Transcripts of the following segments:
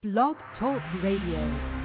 Blog Talk Radio.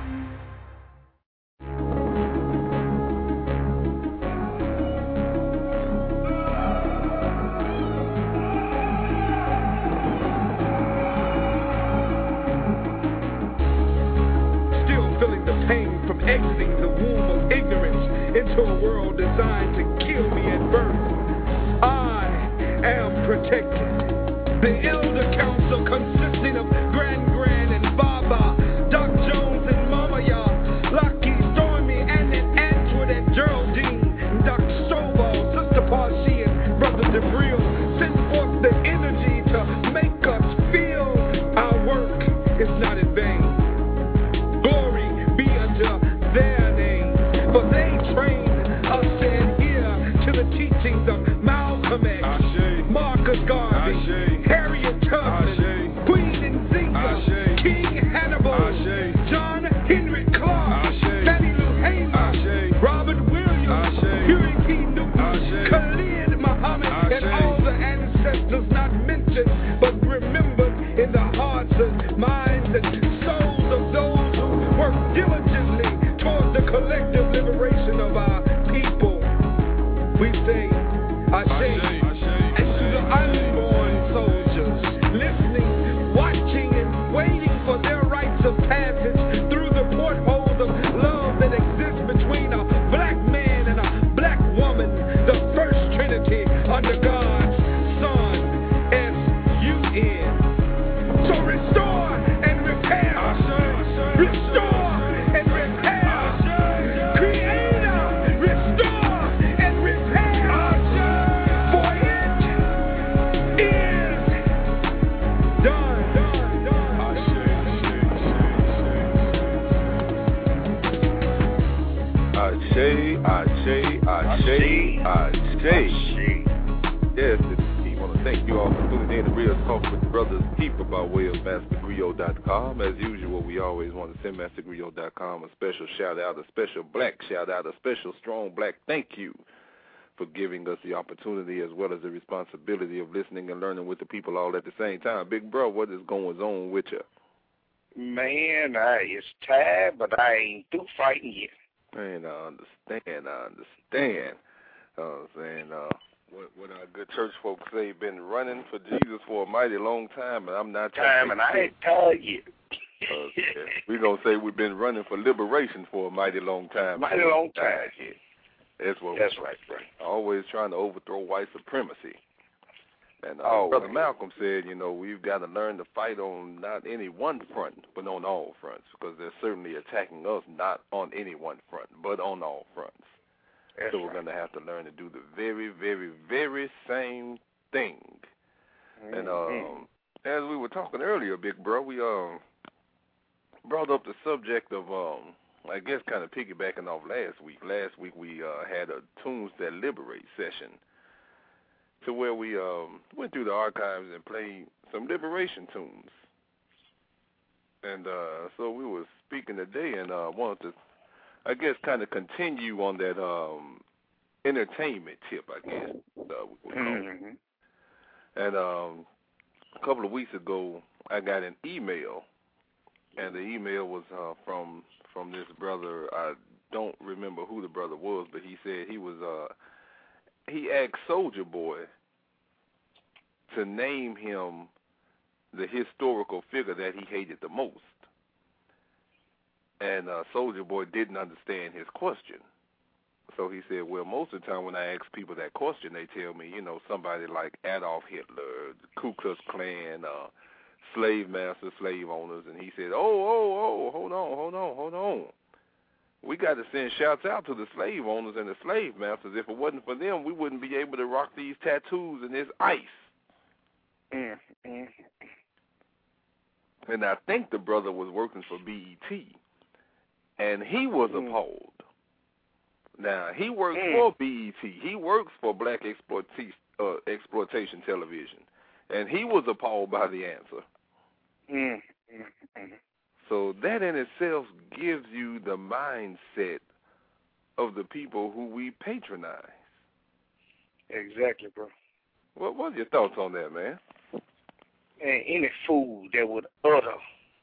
Exiting the womb of ignorance into a world designed to kill me at birth. I am protected. The Elder Council, consisting of Grand and Baba, Doc Jones and Mama Ya, Lucky, Stormy, and Antoinette, Geraldine, Doc Stovall, Sister Parsi, and Brother DeBril, send forth the energy to make us feel our work is not in vain. Glory be unto their name, for they trained us to adhere to the teachings of Malcolm X, Marcus Garvey, Harriet Tubman, Queen Nzinga, King Hannibal, John Henry Clark, Fannie Lou Hamer, Robert Williams, Huey P. Newton, Khalid Muhammad, and all the ancestors not mentioned but remembered in the hearts and minds and souls of those who work diligently towards the collective liberation of our people. We say, Ashe, and to the unborn soldiers, listening, watching, and waiting for their rites of passage through the portholes of love that exists between a black man and a black woman, the first trinity under God's Son, S-U-N. So restore and repair. Restore and repair. Creator, restore and repair. For it is done. Yes, we want to thank you all for tuning in to Real Talk with Brothers Keeper by way of MasterGriot.com. As usual, we always want to send MasterGriot.com a special shout-out, a special black shout-out, a special strong black thank you for giving us the opportunity as well as the responsibility of listening and learning with the people all at the same time. Big bro, what is going on with you? Man, it's tired, but I ain't through fighting yet. Man, I understand. What our good church folks say, been running for Jesus for a mighty long time, and I'm not and I ain't tired yet. We're going to say we've been running for liberation for a mighty long time. Mighty long time, yeah. That's right, bro. Always trying to overthrow white supremacy. And Brother Malcolm said, we've got to learn to fight on not any one front, but on all fronts, because they're certainly attacking us not on any one front, but on all fronts. That's so we're going to have to learn to do the very, very, very same thing. Mm-hmm. And as we were talking earlier, big bro, we brought up the subject of, I guess kind of piggybacking off last week. Last week we had a Tunes That Liberate session to where we went through the archives and played some liberation tunes. And so we were speaking today and wanted to, I guess, kind of continue on that entertainment tip, I guess. Mm-hmm. And a couple of weeks ago, I got an email, and the email was from this brother. I don't remember who the brother was, but he said he asked Soulja Boy to name him the historical figure that he hated the most. And Soulja Boy didn't understand his question. So he said, well, most of the time when I ask people that question, they tell me, somebody like Adolf Hitler, the Ku Klux Klan, slave masters, slave owners. And he said, hold on. We got to send shouts out to the slave owners and the slave masters. If it wasn't for them, we wouldn't be able to rock these tattoos and this ice. Mm-hmm. And I think the brother was working for BET, and he was appalled. Now, he works for BET. He works for Black Exploitation Television, and he was appalled by the answer. Mm-hmm. So that in itself gives you the mindset of the people who we patronize. Exactly, bro. What are your thoughts on that, man? And any fool that would utter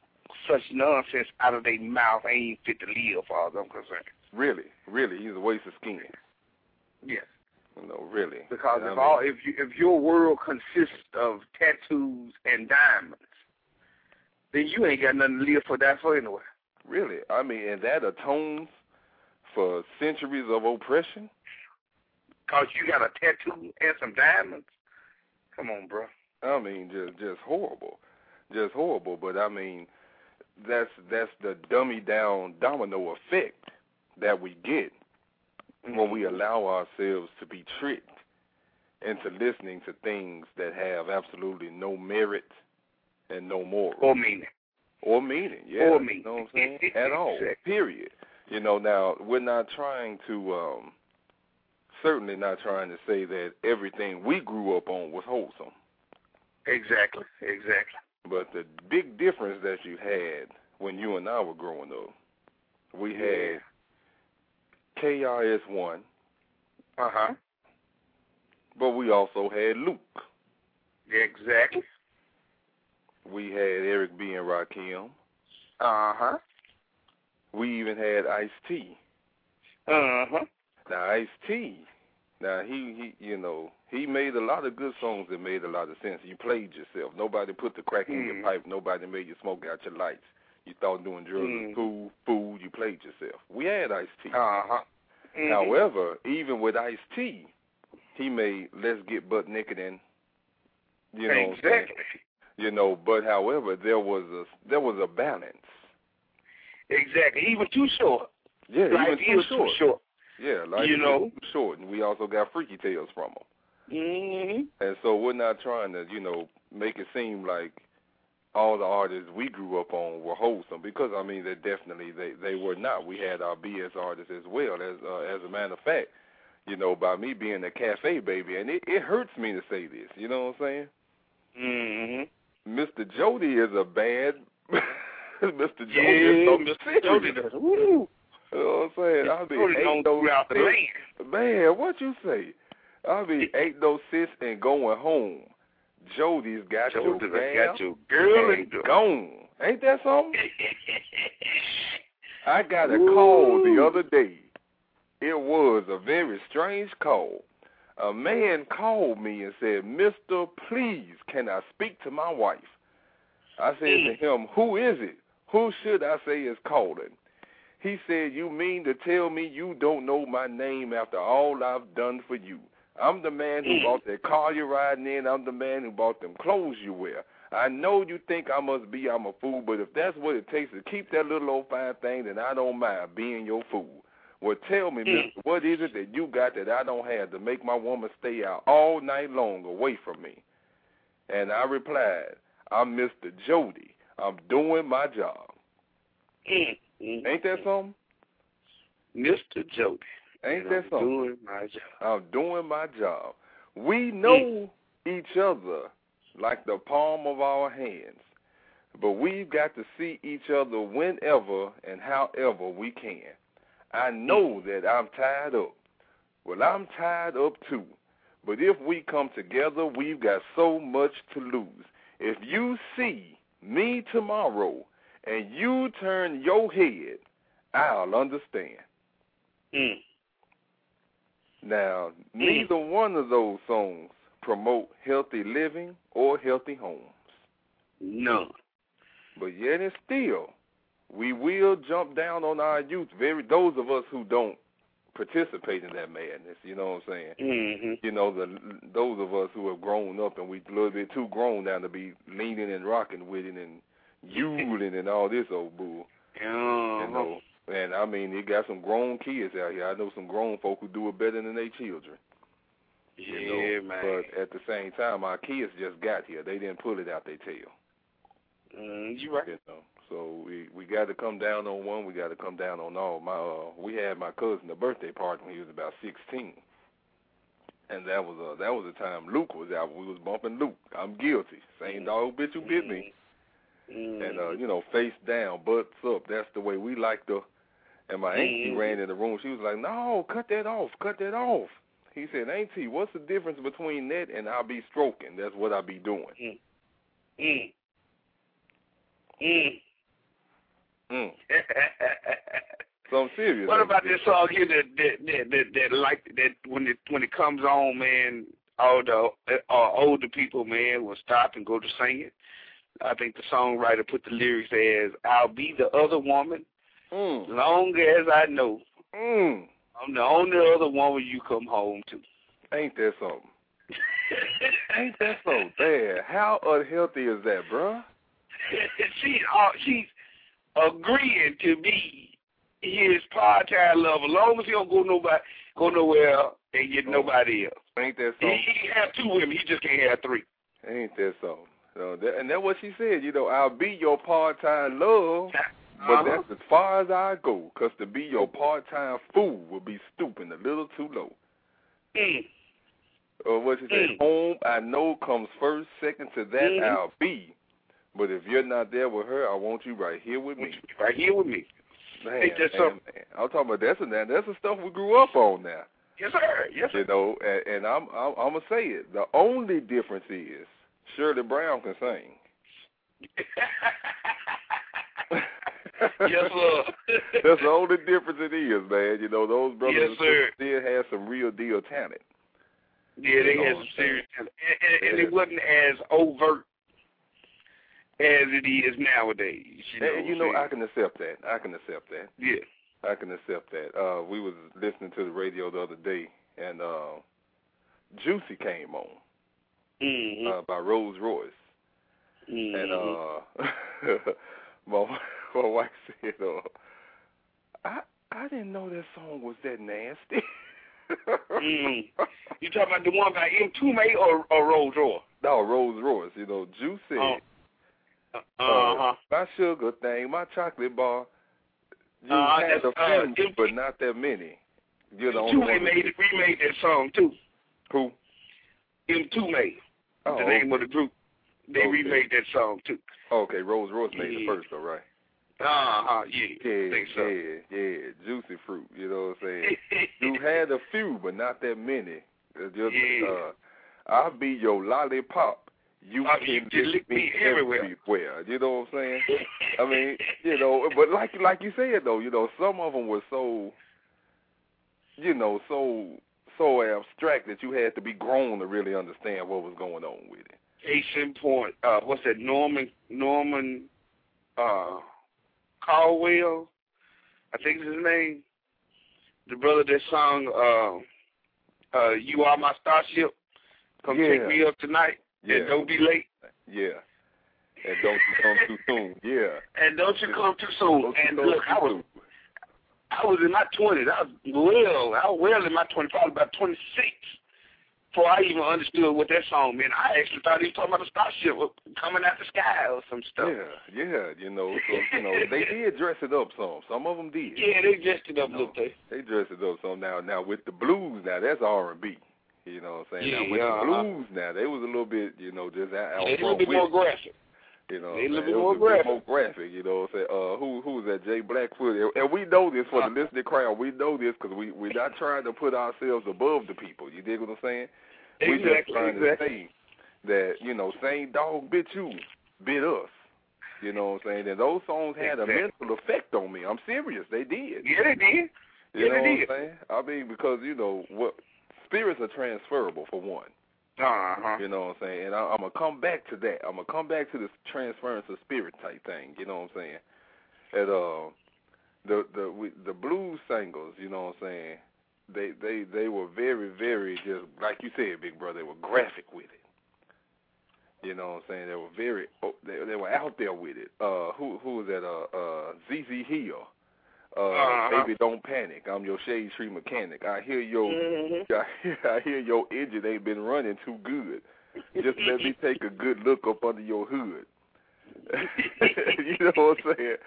such nonsense out of their mouth ain't even fit to live, as far as I'm concerned. Really, he's a waste of skin. Yes. Really. Because if your world consists of tattoos and diamonds, then you ain't got nothing to live for that for anyway. Really, and that atones for centuries of oppression. Cause you got a tattoo and some diamonds. Come on, bro. Just horrible, But that's the dummy down domino effect that we get when we allow ourselves to be tricked into listening to things that have absolutely no merit and no moral. Or meaning, yeah. Or meaning. You know what I'm saying? At all, exactly. Period. Now, we're not trying to, certainly not trying to say that everything we grew up on was wholesome. Exactly. But the big difference that you had when you and I were growing up, we had KRS-One. Uh-huh. But we also had Luke. Exactly. We had Eric B. and Rakim. Uh-huh. We even had Ice-T. Uh-huh. Now, Ice-T, he made a lot of good songs that made a lot of sense. You played yourself. Nobody put the crack in your pipe. Nobody made you smoke out your lights. You thought doing drugs was cool, food. You played yourself. We had Ice-T. Uh-huh. However, even with Ice-T, he made Let's Get Butt Naked and, exactly. But however, there was a balance. Exactly. Even too short. Yeah, life even is too short. Yeah, life is too short, and we also got Freaky Tales from them. Mm-hmm. And so we're not trying to, make it seem like all the artists we grew up on were wholesome, because they definitely they were not. We had our BS artists as well. As a matter of fact, by me being a cafe baby, and it hurts me to say this. You know what I'm saying? Mm-hmm. Mr. Jody is a bad. Mr. Jody is so Mr. Jody does. Woo. You know what I'm saying? Ain't throughout the land. Man, what you say? Ain't no sis and going home. Jody's got your girl and gone. Ain't that something? I got a call the other day. It was a very strange call. A man called me and said, "Mister, please, can I speak to my wife?" I said to him, "Who is it? Who should I say is calling?" He said, "You mean to tell me you don't know my name after all I've done for you? I'm the man who bought that car you're riding in. I'm the man who bought them clothes you wear. I know you think I'm a fool, but if that's what it takes to keep that little old fine thing, then I don't mind being your fool. Well, tell me, mister, what is it that you got that I don't have to make my woman stay out all night long away from me?" And I replied, "I'm Mr. Jody. I'm doing my job." Ain't that something? Mr. Jody. Ain't that something? I'm doing my job. I'm doing my job. We know each other like the palm of our hands, but we've got to see each other whenever and however we can. I know that I'm tied up. Well, I'm tied up too. But if we come together, we've got so much to lose. If you see me tomorrow and you turn your head, I'll understand. Now, neither one of those songs promote healthy living or healthy homes. None. But yet and still, we will jump down on our youth. Those of us who don't participate in that madness, you know what I'm saying? Those of us who have grown up and we a little bit too grown now to be leaning and rocking with it and yuling and all this old bull. And you got some grown kids out here. I know some grown folk who do it better than their children. Man. But at the same time, our kids just got here. They didn't pull it out their tail. You right. So we got to come down on one. We got to come down on all. We had my cousin a birthday party when he was about 16, and that was the time Luke was out. We was bumping Luke. I'm guilty. Same dog bitch who bit me. And face down, butts up. That's the way we like to. And my auntie ran in the room. She was like, "No, cut that off. Cut that off." He said, "Auntie, what's the difference between that and I'll be stroking? That's what I be doing." So I'm serious. What about this song here that like that when it comes on, man, all the older people, man, will stop and go to sing it. I think the songwriter put the lyrics as, "I'll be the other woman, long as I know. I'm the only other woman you come home to." Ain't that something? Ain't that so bad? How unhealthy is that, bruh? She's agreeing to be his part-time lover, as long as he don't go nowhere and get nobody else. Ain't that something? He can have 2 women, he just can't have 3. Ain't that something? And that's what she said. I'll be your part-time love, but that's as far as I go, because to be your part-time fool would be stooping a little too low. Or what she said, home I know comes first, second to that I'll be. But if you're not there with her, I want you right here with me. Right here with me. Man. I'm talking about that's the stuff we grew up on now. Yes, sir. Yes, sir. And I'm gonna say it. The only difference is Shirley Brown can sing. Yes, sir. That's the only difference it is, man. Those brothers yes, still have some real deal talent. Yeah, they had some serious talent. And it wasn't as overt as it is nowadays. I can accept that. Yeah. I can accept that. We was listening to the radio the other day, and Juicy came on by Rolls Royce. And my wife said, I didn't know that song was that nasty. You talking about the one by M. Toomey or Rolls Royce? No, Rolls Royce. Juice said, my sugar thing, my chocolate bar, you had a few, but not that many. You're the only one. remade that song, too. Who? M. Toomey, the name of the group. They remade that song, too. Okay, Rolls Royce made it first, though, right? Yeah, I think so. Yeah, Juicy Fruit, you know what I'm saying? You had a few, but not that many. I'll be your lollipop. You can lick me everywhere. You know what I'm saying? I mean, but like you said, though, some of them were so abstract that you had to be grown to really understand what was going on with it. Case in point, what's that, Norman Caldwell, I think is his name. The brother that sung You Are My Starship, Come Pick Me Up Tonight, and Don't Be Late. Yeah. And Don't You Come Too Soon. Yeah. And Don't You Come Too Soon. And look, I was in my 20s. I was well in my 20s, probably about 26, before I even understood what that song meant. I actually thought he was talking about a starship coming out the sky or some stuff. Yeah. They did dress it up some. Some of them did. Yeah, they dressed it up a little bit. They dressed it up some. Now with the blues, now that's R&B. You know what I'm saying? Now with the blues, now they was a little bit, just out. They a little bit more graphic. They a little bit more graphic. You know what I'm saying? Who was that? Jay Blackfoot. And we know this for the listening crowd. We know this because we're not trying to put ourselves above the people. You dig what I'm saying? We just trying to say that, same dog bit you, bit us. You know what I'm saying? And those songs had a mental effect on me. I'm serious. They did. Yeah, they did. You know what I'm saying? I mean, because, what spirits are transferable, for one. You know what I'm saying? And I'm going to come back to that. I'm going to come back to this transference of spirit type thing. You know what I'm saying? And the blues singers, you know what I'm saying, they were very, very, just like you said, big brother, they were graphic with it. You know what I'm saying? They were very, they were out there with it. Who was that? ZZ Hill. Baby, don't panic. I'm your shade tree mechanic. I hear your engine ain't been running too good. Just let me take a good look up under your hood. You know what I'm saying?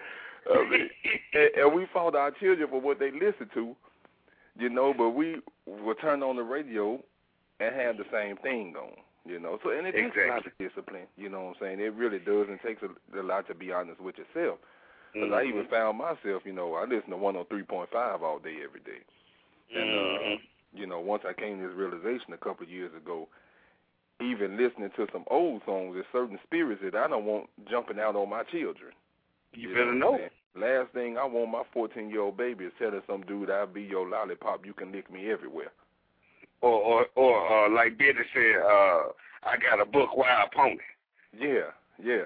And we fought our children for what they listened to, but we will turn on the radio and have the same thing on, So, and it takes a lot of discipline, you know what I'm saying? It really does, and it takes a lot to be honest with yourself. Because I even found myself, I listen to 103.5 all day, every day. And, once I came to this realization a couple of years ago, even listening to some old songs, there's certain spirits that I don't want jumping out on my children. You better know. Last thing I want my 14-year-old baby is telling some dude, I'll be your lollipop, you can lick me everywhere. Or like Betty said, I got a buck wild pony. Yeah. You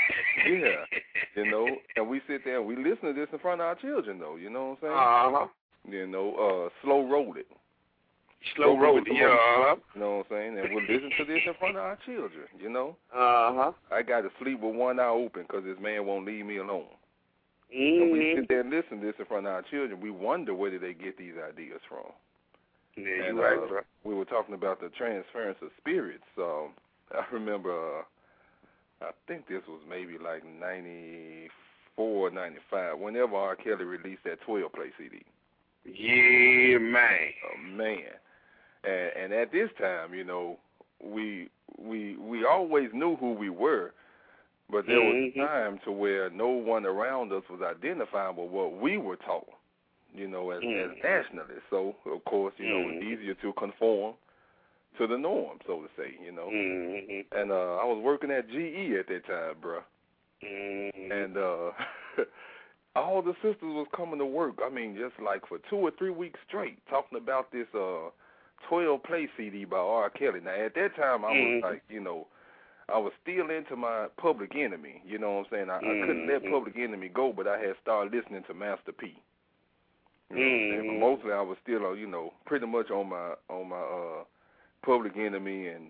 know, and we sit there and we listen to this in front of our children, though. You know what I'm saying? You know, slow roll it. Slow roll it, yeah. You know what I'm saying? And we'll listen to this in front of our children, you know? I got to sleep with one eye open because this man won't leave me alone. Mm-hmm. And we sit there and listen to this in front of our children. We wonder where did they get these ideas from. Yeah, and, you're right, bro. We were talking about the transference of spirits. I remember, I think this was maybe like 94, 95, whenever R. Kelly released that 12-play CD. Yeah, man. Oh, man. And at this time, you know, we always knew who we were, but there was a time to where no one around us was identifying with what we were taught, you know, as nationalists. So, of course, you know, it's easier to conform to the norm, so to say, you know. And I was working at GE at that time, bro. And all the sisters was coming to work, I mean, just like for 2 or 3 weeks straight, talking about this 12-play CD by R. Kelly. Now, at that time, I was like, you know, I was still into my Public Enemy. You know what I'm saying? I couldn't let Public Enemy go, but I had started listening to Master P. You know what I'm saying? But mostly I was still, you know, pretty much on my Public Enemy and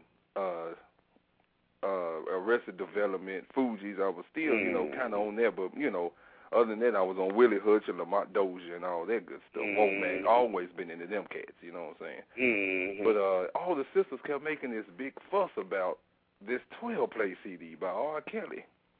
Arrested Development, Fugees. I was still, you know, kind of on there, but, you know, other than that, I was on Willie Hutch and Lamont Dozier and all that good stuff. Womack, always been into them cats, you know what I'm saying? But all the sisters kept making this big fuss about this 12-play CD by R. Kelly.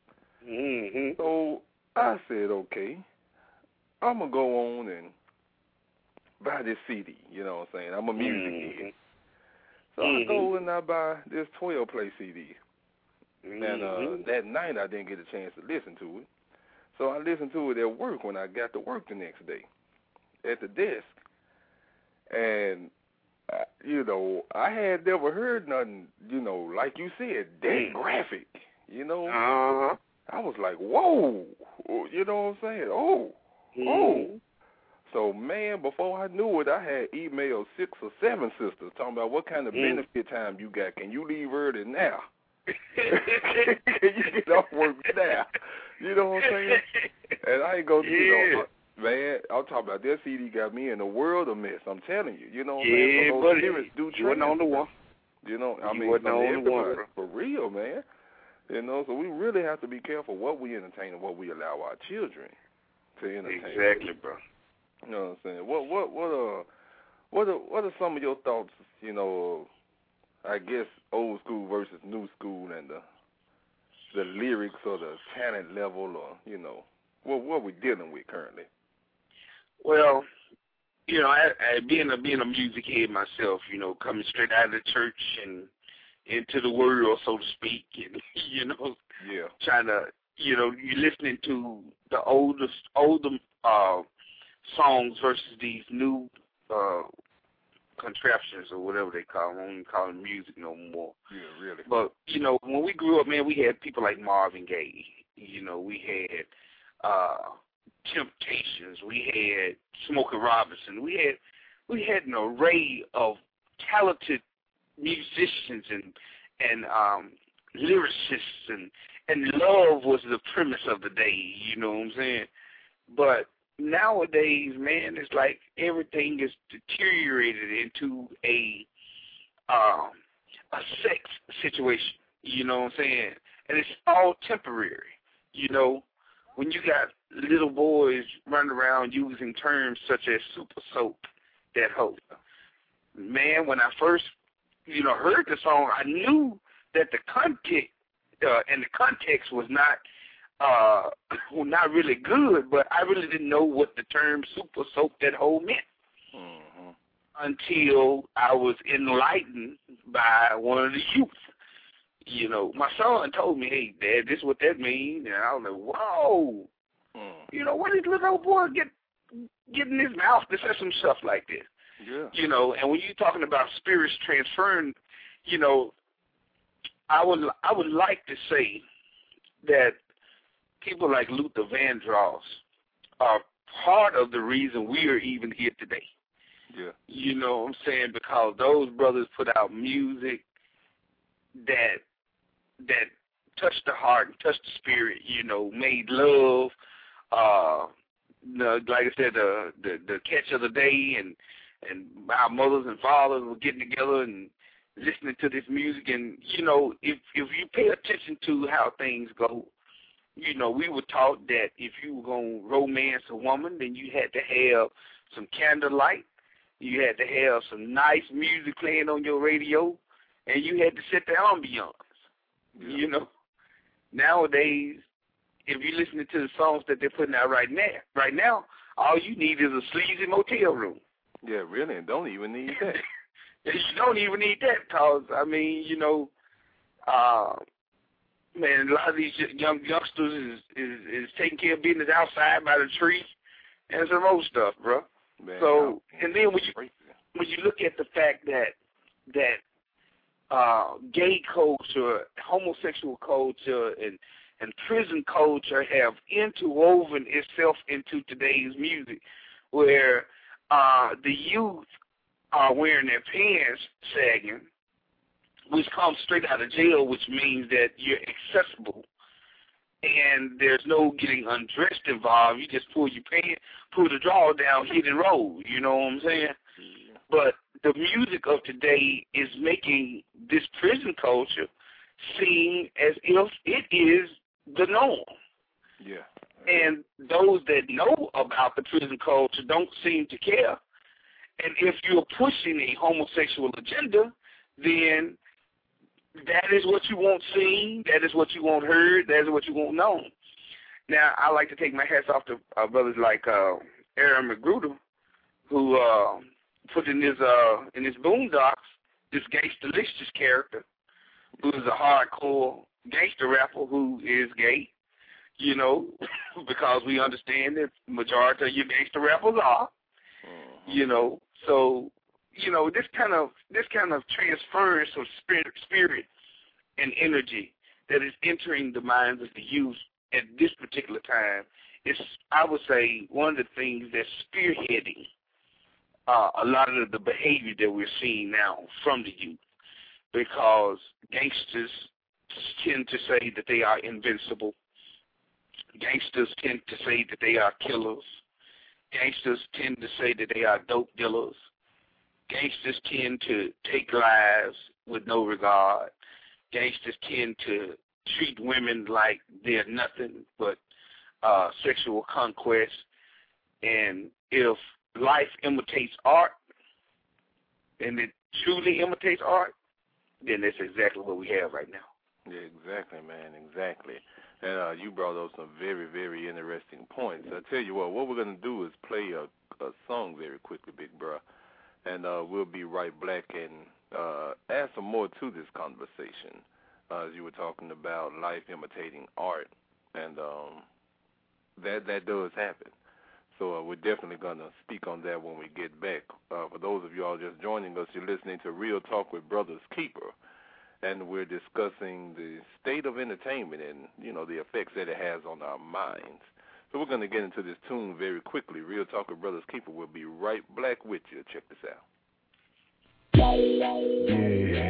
So I said, okay, I'm going to go on and buy this CD, you know what I'm saying? I'm a music kid. So I go and I buy this 12-play CD. And that night I didn't get a chance to listen to it. So I listened to it at work when I got to work the next day at the desk. And, you know, I had never heard nothing, you know, like you said, that graphic, you know. I was like, whoa, you know what I'm saying? Oh. So, man, before I knew it, I had emailed 6 or 7 sisters talking about what kind of benefit time you got. Can you leave early now? Can you get off work now? You know what I'm saying? And I ain't gonna, you know, man, I'm talking about that CD got me in a world of mess. I'm telling you. You know what I'm saying? So those spirits do you wasn't on the one. You know, I mean, for real, man. You know, so we really have to be careful what we entertain and what we allow our children to entertain. Exactly, bro. You know what I'm saying? What are some of your thoughts, you know, I guess old school versus new school and the lyrics or the talent level, or, you know, what we're dealing with currently? Well, you know, I being a music head myself, you know, coming straight out of the church and into the world, so to speak, and, you know, trying to, you know, you're listening to the older songs versus these new contraptions or whatever they call them. I don't even call them music no more. Yeah, really. But, you know, when we grew up, man, we had people like Marvin Gaye. You know, we had Temptations. We had Smokey Robinson. We had an array of talented musicians and lyricists, and love was the premise of the day, you know what I'm saying? But nowadays, man, it's like everything is deteriorated into a sex situation, you know what I'm saying? And it's all temporary, you know? When you got little boys running around using terms such as super soap, that hoe. Man, when I first, you know, heard the song, I knew that the content and the context was not really good, but I really didn't know what the term super soap, that hoe meant until I was enlightened by one of the youth. You know, my son told me, hey, Dad, this is what that means. And I was like, whoa. You know, what did little old boy get in his mouth to say some stuff like this? Yeah. You know, and when you're talking about spirits transferring, you know, I would like to say that people like Luther Vandross are part of the reason we are even here today. Yeah. You know what I'm saying? Because those brothers put out music that touched the heart and touched the spirit, you know, made love, like I said, the catch of the day, and our mothers and fathers were getting together and listening to this music. And, you know, if you pay attention to how things go, you know, we were taught that if you were going to romance a woman, then you had to have some candlelight, you had to have some nice music playing on your radio, and you had to set the ambiance. Yeah. You know, nowadays, if you're listening to the songs that they're putting out right now, all you need is a sleazy motel room. Yeah, really, and don't even need that. You don't even need that, because, I mean, you know, man, a lot of these youngsters is taking care of business outside by the tree and some old stuff, bro. Man, so, and then when you look at the fact that gay culture, homosexual culture, and prison culture have interwoven itself into today's music, where the youth are wearing their pants sagging, which comes straight out of jail, which means that you're accessible, and there's no getting undressed involved. You just pull your pants, pull the drawer down, hit and roll. You know what I'm saying? Yeah. But the music of today is making this prison culture seem as if it is the norm. Yeah. And those that know about the prison culture don't seem to care. And if you're pushing a homosexual agenda, then that is what you want seen, that is what you want heard, that is what you want known. Now, I like to take my hats off to brothers like Aaron McGruder, who put in his Boondocks this Gangsta-licious character, who is a hardcore gangster rapper who is gay, you know, because we understand that the majority of your gangster rappers are, you know. So, you know, this kind of transference of spirit and energy that is entering the minds of the youth at this particular time is, I would say, one of the things that's spearheading a lot of the behavior that we're seeing now from the youth, because gangsters tend to say that they are invincible. Gangsters tend to say that they are killers. Gangsters tend to say that they are dope dealers. Gangsters tend to take lives with no regard. Gangsters tend to treat women like they're nothing but sexual conquest. And if life imitates art, and it truly imitates art, then that's exactly what we have right now. Yeah, exactly, man, exactly. And you brought up some very, very interesting points. I tell you what we're going to do is play a song very quickly, big bro, and we'll be right back and add some more to this conversation. As you were talking about life imitating art, and that does happen. So we're definitely going to speak on that when we get back. For those of you all just joining us, you're listening to Real Talk with Brothers Keeper, and we're discussing the state of entertainment and, you know, the effects that it has on our minds. So we're going to get into this tune very quickly. Real Talk with Brothers Keeper will be right back with you. Check this out. Yeah.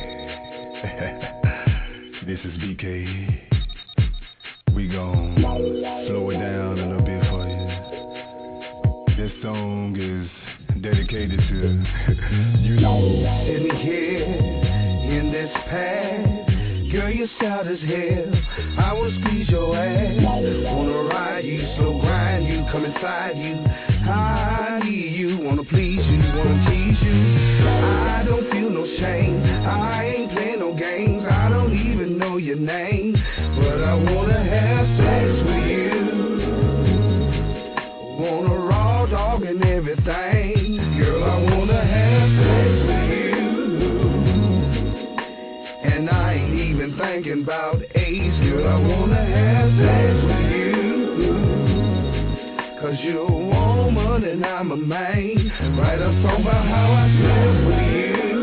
This is BK. We gon' slow it down a little bit for you. This song is dedicated to you know. Sitting here in this pad, girl, you're stout as hell. I wanna squeeze your ass, wanna ride you, slow grind you, come inside you. I need you, wanna please you, wanna tease you. I don't feel no shame, I ain't playing no games. I don't even know your name, but I wanna have sex with you. Wanna raw dog and everything. Girl, I wanna have sex with you. And I ain't even thinking about age. Girl, I wanna have sex with you. Cause you're a woman and I'm a man. Write a song about how I slept with you.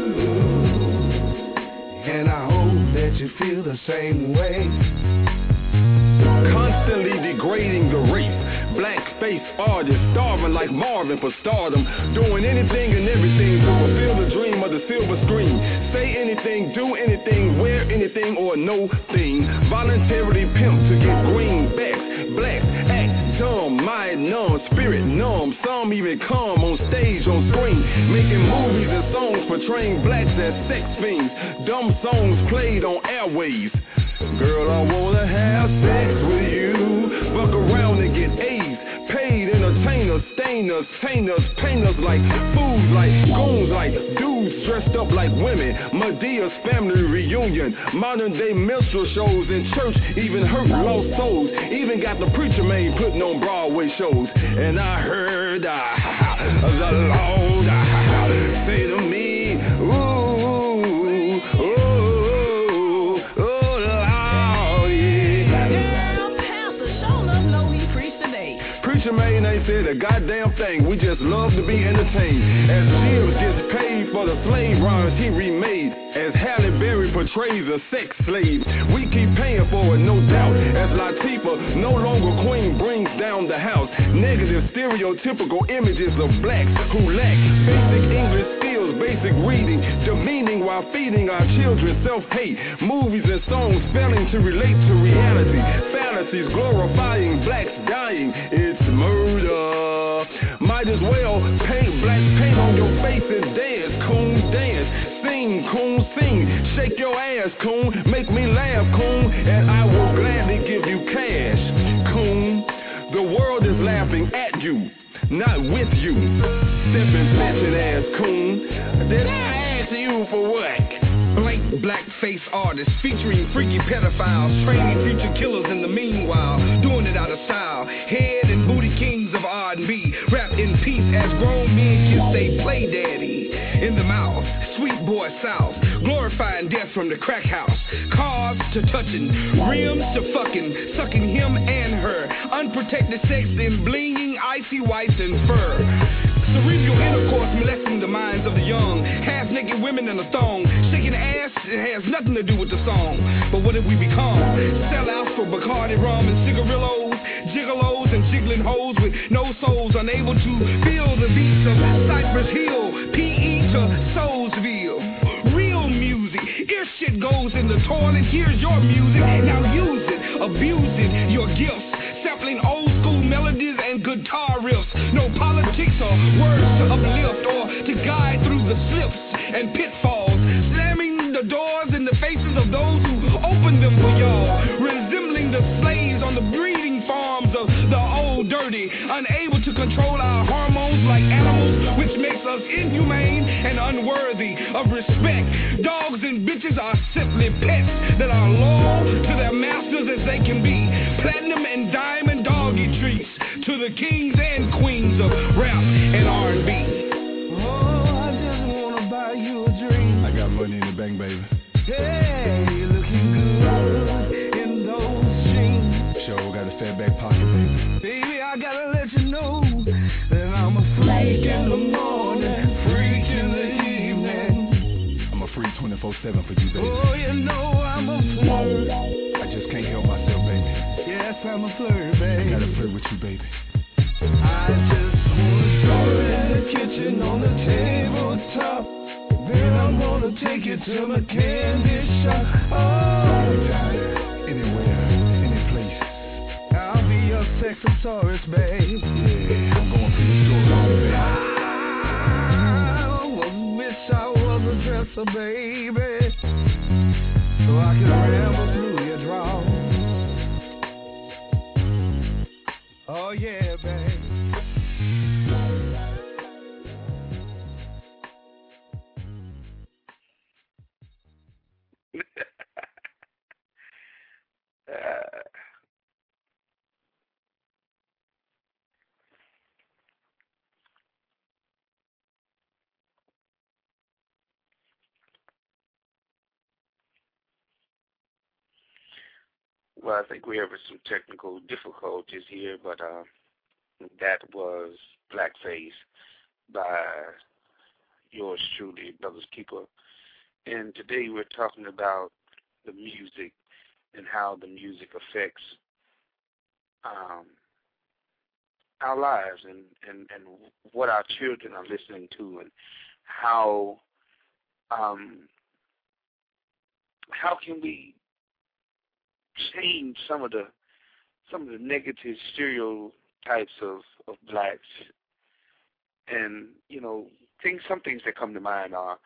And I hope that you feel the same way. Constantly degrading the race. Black face artist, starving like Marvin for stardom, doing anything and everything to fulfill the dream of the silver screen. Say anything, do anything, wear anything or no thing. Voluntarily pimp to get greenbacks, blacks, act dumb, mind numb, spirit numb. Some even come on stage, on screen, making movies and songs portraying blacks as sex fiends. Dumb songs played on airwaves. Girl, I wanna have sex with you. Fuck around and get AIDS. Paid entertainers, stainers, tainers, painters like fools, like goons, like dudes dressed up like women. Medea's family reunion, modern day minstrel shows in church, even hurt lost souls. Even got the preacher man putting on Broadway shows. And I heard the Lord say to me, ooh. Man, they said a goddamn thing. We just love to be entertained. As Shields gets paid for the slave rhymes he remade. As Halle Berry portrays a sex slave, we keep paying for it, no doubt. As Latifah, no longer queen, brings down the house. Negative, stereotypical images of blacks who lack basic English skills, basic reading, demeaning while feeding our children self-hate. Movies and songs failing to relate to reality. Fantasies glorifying blacks dying. It's murder. Might as well paint black paint on your face and dance, coon, dance. Sing, coon, sing. Shake your ass, coon. Make me laugh, coon. And I will gladly give you cash, coon. The world is laughing at you, not with you. Stepping bitchin' ass, coon. Did I ask you for what? Blank blackface artists featuring freaky pedophiles, training future killers in the meanwhile, doing it out of style. Head and booty kings of R&B, rap in peace as grown men kiss they play daddy in the mouth. Sweet boy South, glorifying death from the crack house. Cars to touching, rims to fucking, sucking him and her. Unprotected sex in blinging, icy whites and fur. Cerebral intercourse molesting the minds of the young. Half-naked women in a thong. Shaking ass, it has nothing to do with the song. But what did we become? Sellouts for Bacardi rum and cigarillos. Gigolos and jiggling hoes with no souls. Unable to feel the beats of Cypress Hill. P.E. to Soulsville. Real music. If shit goes in the toilet, here's your music. Now use it, abuse it, your gifts. Sampling old school melodies and guitar riffs. No politics or words to uplift or to guide through the slips and pitfalls. Slamming the doors in the faces of those who opened them for y'all. Resembling the slaves on the breeding farms of the old dirty. Unable to control our hormones like animals, which makes us inhumane and unworthy of respect. Dogs and bitches are simply pets that are loyal to their masters as they can be. Platinum and diamond doggy treats to the kings and queens of rap and R&B. Oh, I just wanna buy you a drink. I got money in the bank, baby. Hey, you looking good in those jeans. Sure, got a fat back pocket, baby. Baby, I gotta let you know that I'm a freak in the morning, freak in the evening. I'm a freak 24/7 for you, baby. Oh, you know I'm a flirt. I just can't help myself, baby. Yes, I'm a flirt, baby. I gotta flirt with you, baby. I just wanna throw it in the kitchen on the tabletop. Then I'm gonna take you to my candy shop. Oh, anywhere, any place. I'll be your sexosaurus, babe. Yeah, I'm going for your story, baby. I wish I was a dresser, baby, so I could ramble through your drawers. Oh yeah, babe. Well, I think we're having some technical difficulties here, but that was Blackface by yours truly, Brothers Keeper. And today we're talking about the music and how the music affects our lives and what our children are listening to, and how can we change some of the negative stereotypes of blacks. And some things that come to mind are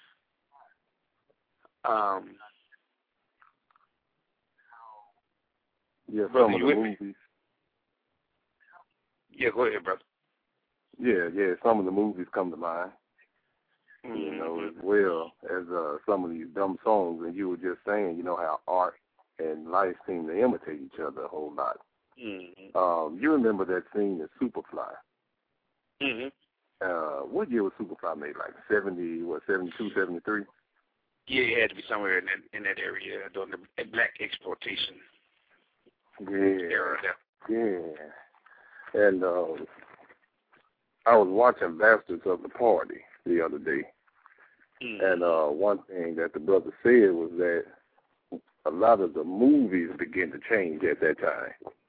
some of the movies. Yeah, go ahead, brother. Yeah, some of the movies come to mind. As well as some of these dumb songs. And you were just saying, how art and life seem to imitate each other a whole lot. You remember that scene in Superfly? What year was Superfly made? Like 72, 73? Yeah, it had to be somewhere in that area during the black exploitation era there. Yeah. And I was watching Bastards of the Party the other day. And one thing that the brother said was that a lot of the movies began to change at that time.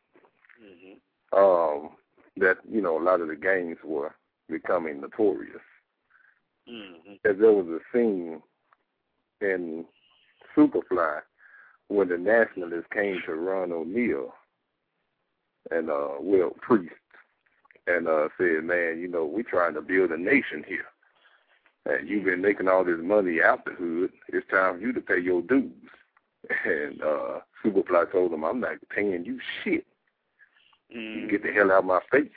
That, a lot of the gangs were becoming notorious. As there was a scene in Superfly when the Nationalists came to Ron O'Neal and Will Priest and said, man, we're trying to build a nation here. And you've been making all this money out the hood. It's time for you to pay your dues. And Superfly told him, I'm not paying you shit. You get the hell out of my face.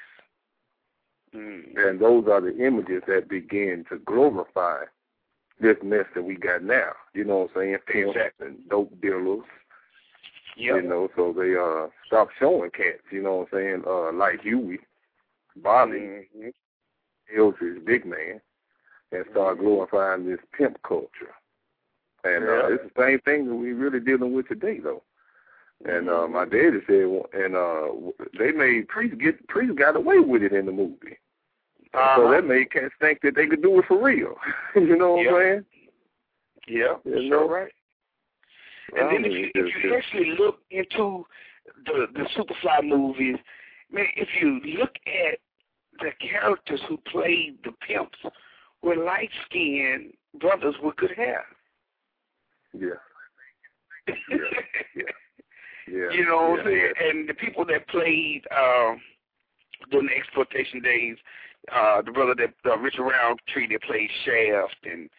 And those are the images that begin to glorify this mess that we got now. You know what I'm saying? Pimps and dope dealers. Yep. So they stopped showing cats, you know what I'm saying? Like Huey, Bobby, Eldridge, Big Man, and start glorifying this pimp culture. And it's the same thing that we're really dealing with today, though. And my daddy said, and they made Priest got away with it in the movie. So that made cats think that they could do it for real. You know what I'm saying? Yeah, sure right. And then if you actually look into the Superfly movies, man, if you look at the characters who played the pimps, were light-skinned brothers with good hair. Yeah. You know what I'm saying? And the people that played during the exploitation days, the brother that Richard Roundtree that played Shaft, and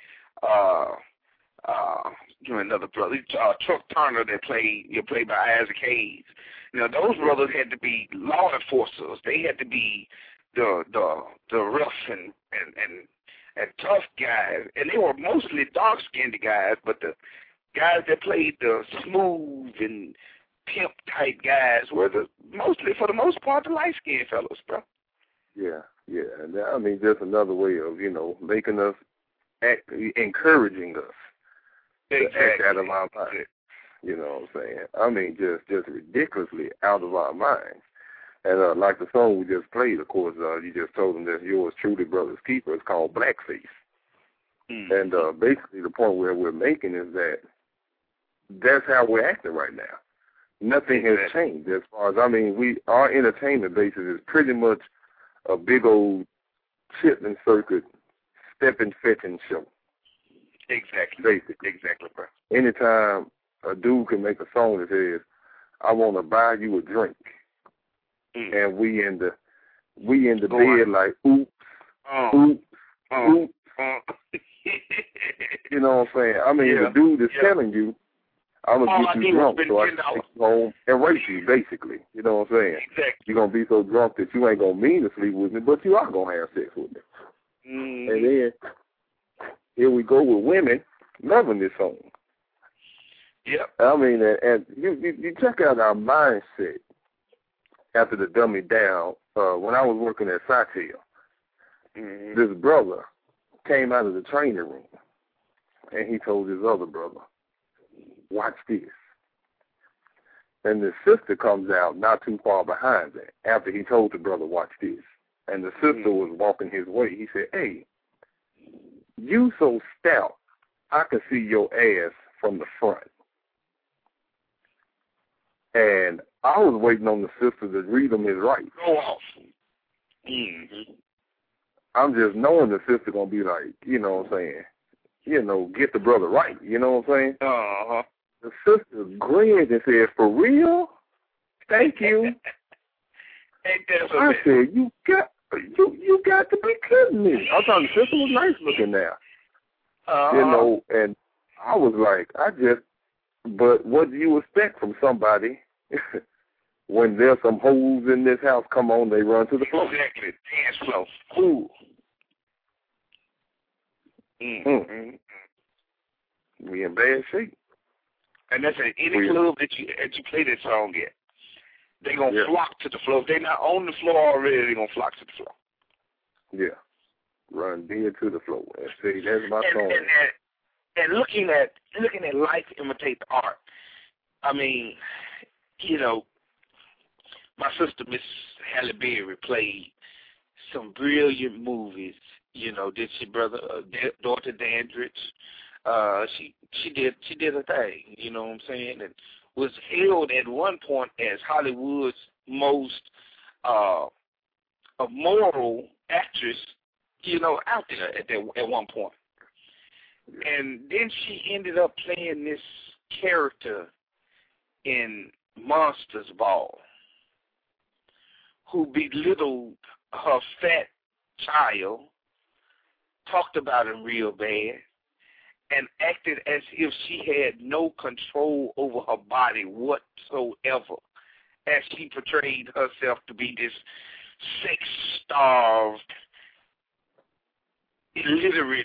another brother, Chuck Turner that played by Isaac Hayes. Those brothers had to be law enforcers. They had to be the rough and tough guys, and they were mostly dark-skinned guys, but the guys that played the smooth and pimp-type guys were mostly, for the most part, the light-skinned fellows, bro. Yeah. And I mean, just another way of, making us act, encouraging us to act out of our minds. You know what I'm saying? I mean, just ridiculously out of our minds. And like the song we just played, of course, you just told them that yours truly, Brother's Keeper, is called Blackface. And basically the point where we're making is that that's how we're acting right now. Nothing has changed as far as, our entertainment basis is pretty much a big old Chitlin Circuit stepping fetching show. Exactly. Basically. Exactly, bro. Anytime a dude can make a song that says, I want to buy you a drink, and we in the bed like, oops. You know what I'm saying? I mean, the dude is telling you, I'm going to get you drunk so I can take you home and rape you, basically. You know what I'm saying? Exactly. You're going to be so drunk that you ain't going to mean to sleep with me, but you are going to have sex with me. And then here we go with women loving this song. Yep. I mean, and you check out our mindset after the dummy down. When I was working at Socktail, this brother came out of the training room, and he told his other brother, watch this. And the sister comes out not too far behind that after he told the brother, watch this. And the sister was walking his way. He said, hey, you so stout, I can see your ass from the front. And I was waiting on the sister to read him his rights. Go off. Mm-hmm. I'm just knowing the sister gonna be like, you know what I'm saying, you know, get the brother right, you know what I'm saying? Uh-huh. The sister grinned and said, "For real? Thank you." Ain't that so I bad? said, you got to be kidding me. I thought the sister was nice looking now. Uh-huh. You know, and I was like, but what do you expect from somebody when there's some hoes in this house? Come on, they run to the floor. Exactly. Dance floor. Ooh. Mm-hmm. We in bad shape. And that's at any club that you play that song at. They gonna flock to the floor. If they not on the floor already, they gonna flock to the floor. Yeah. Run dead to the floor. And see, that's my song. And looking at life imitate the art. I mean, you know, my sister Miss Halle Berry played some brilliant movies. You know, did she daughter Dandridge? She did a thing. You know what I'm saying? And was hailed at one point as Hollywood's most moral actress, you know, out there at one point. And then she ended up playing this character in Monsters Ball, who belittled her fat child, talked about him real bad, and acted as if she had no control over her body whatsoever, as she portrayed herself to be this sex-starved, illiterate,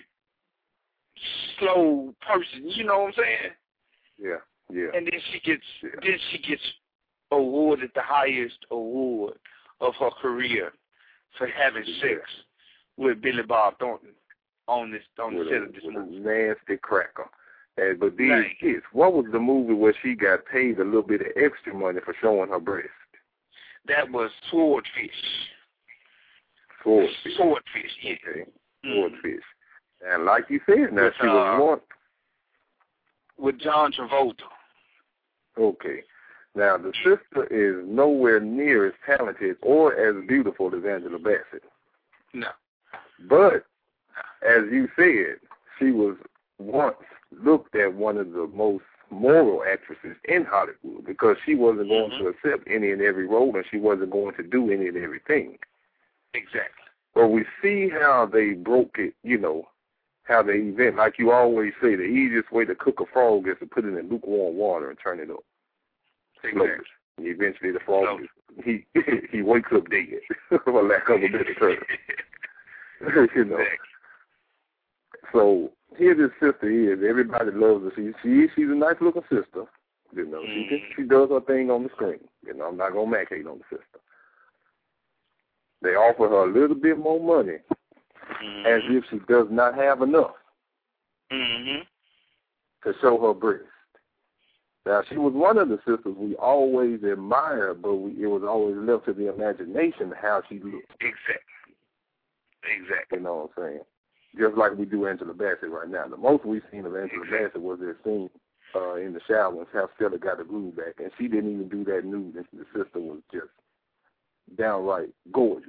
slow person. You know what I'm saying? Yeah, yeah. And then she gets awarded the highest award of her career for having sex with Billy Bob Thornton on the set of this movie. Nasty cracker. But these kids, what was the movie where she got paid a little bit of extra money for showing her breast? That was Swordfish. Swordfish, yeah. Okay. Swordfish. And like you said, now she was one. With John Travolta. Okay. Now, the sister is nowhere near as talented or as beautiful as Angela Bassett. No. But, as you said, she was once looked at one of the most moral actresses in Hollywood because she wasn't going to accept any and every role and she wasn't going to do any and everything. Exactly. But we see how they broke it, you know, how they event. Like you always say, the easiest way to cook a frog is to put it in lukewarm water and turn it up. Exactly. And eventually the frog, he wakes up dead, for lack of a better term. You know. Exactly. So here this sister is. Everybody loves her. She's a nice looking sister. You know, she does her thing on the screen. You know, I'm not gonna make hate on the sister. They offer her a little bit more money, as if she does not have enough to show her breast. Now, she was one of the sisters we always admired, but it was always left to the imagination how she looked. Exactly. You know what I'm saying? Just like we do Angela Bassett right now. The most we've seen of Angela Bassett was that scene in the shower and how Stella got the groove back, and she didn't even do that nude, and the sister was just downright gorgeous.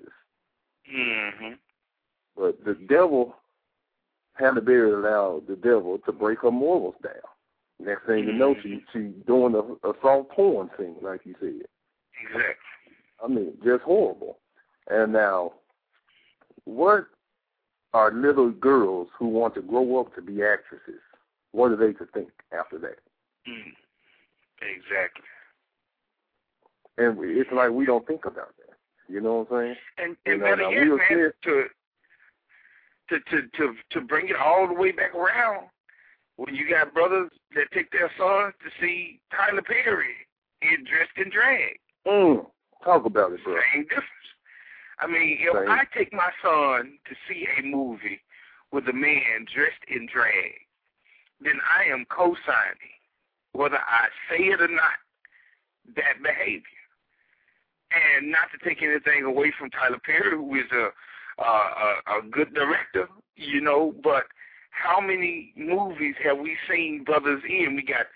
But the devil, Halle Berry allowed the devil to break her morals down. Next thing you know, she's doing a soft porn scene, like you said. Exactly. I mean, just horrible. And now, what are little girls who want to grow up to be actresses? What are they to think after that? Exactly. And it's like we don't think about that. You know what I'm saying? And better yet, man, to bring it all the way back around, when you got brothers that take their sons to see Tyler Perry dressed in drag. Talk about it, bro. Same difference. I mean, if I take my son to see a movie with a man dressed in drag, then I am co-signing, whether I say it or not, that behavior. And not to take anything away from Tyler Perry, who is a good director, you know, but how many movies have we seen brothers in? We got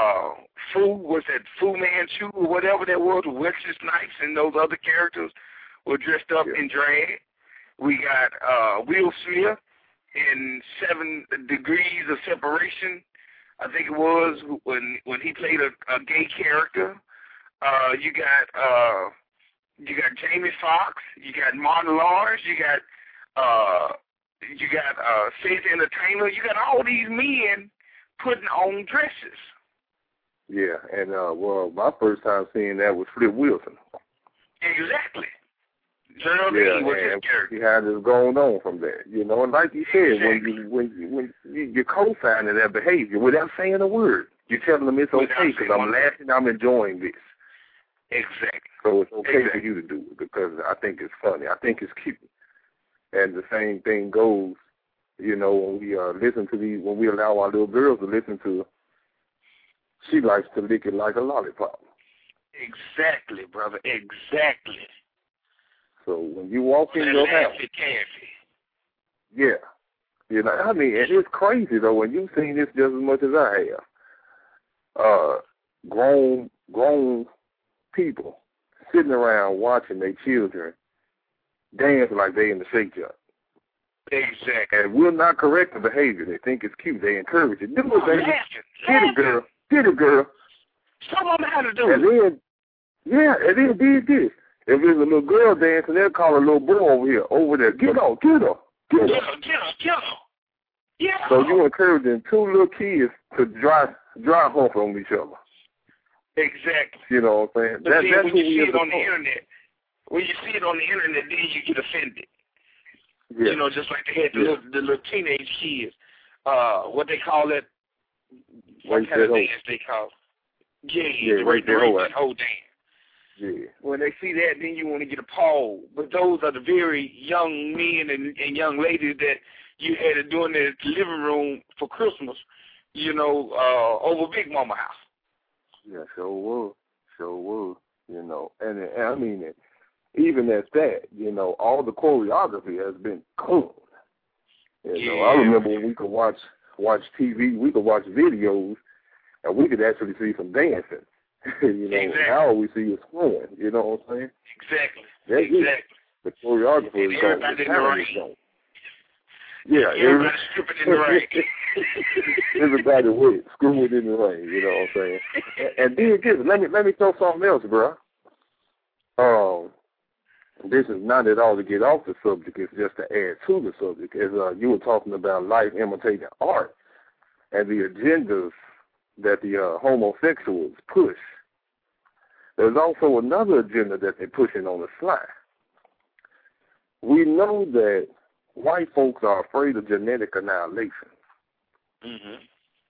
Fu Manchu or whatever that was, Wesley Snipes and those other characters were dressed up in drag. We got Will Smith in 7 Degrees of Separation, I think it was, when he played a gay character. You got Jamie Foxx, you got Martin Lawrence, you got Faith Entertainer, you got all these men putting on dresses. Yeah, and well, my first time seeing that was Flip Wilson. Exactly. Gerald Lee was his character. He had this going on from there, you know. And like you said, exactly. when you're co-signing that behavior without saying a word, you're telling them it's okay because I'm laughing, I'm enjoying this. Exactly. So it's okay for you to do it because I think it's funny. I think it's cute. And the same thing goes, you know, when we listen to these, when we allow our little girls to listen to, she likes to lick it like a lollipop. Exactly, brother. Exactly. So when you walk in your house, yeah, you know, I mean, and it's crazy though when you've seen this just as much as I have. Grown people sitting around watching their children dance like they in the shake job. Exactly. And will not correct the behavior. They think it's cute. They encourage it. Do it, baby. Get it, girl. Get it, girl. Some of them how to do it. And then did this. If there's a little girl dancing, they'll call a little boy over there. Get her, get her, get her. Get her, get her, get her. Yeah. So you encouraging 2 little kids to dry hump on each other. Exactly. You know what I'm saying? But that's when you see it on the internet. When you see it on the internet, then you get offended. Yeah. You know, just like they had the little teenage kids. What they call it? What kind of dance they call it? Yeah, the rape that whole dance. Yeah. When they see that, then you want to get appalled. But those are the very young men and young ladies that you had doing the living room for Christmas, you know, over Big Mama house. Yeah, sure was, you know. And I mean, even at that, you know, all the choreography has been cool. You know, I remember when we could watch TV, we could watch videos, and we could actually see some dancing. You know, exactly. Now we see it flowing. You know what I'm saying? Exactly. That's exactly. The choreographer is everybody in the rain. Yeah, everybody stripping in the rain. Everybody wet, screwing in the rain. You know what I'm saying? And then let me throw something else, bro. This is not at all to get off the subject. It's just to add to the subject. As you were talking about life imitating art and the agendas that the homosexuals push. There's also another agenda that they're pushing on the sly. We know that white folks are afraid of genetic annihilation. Mm-hmm.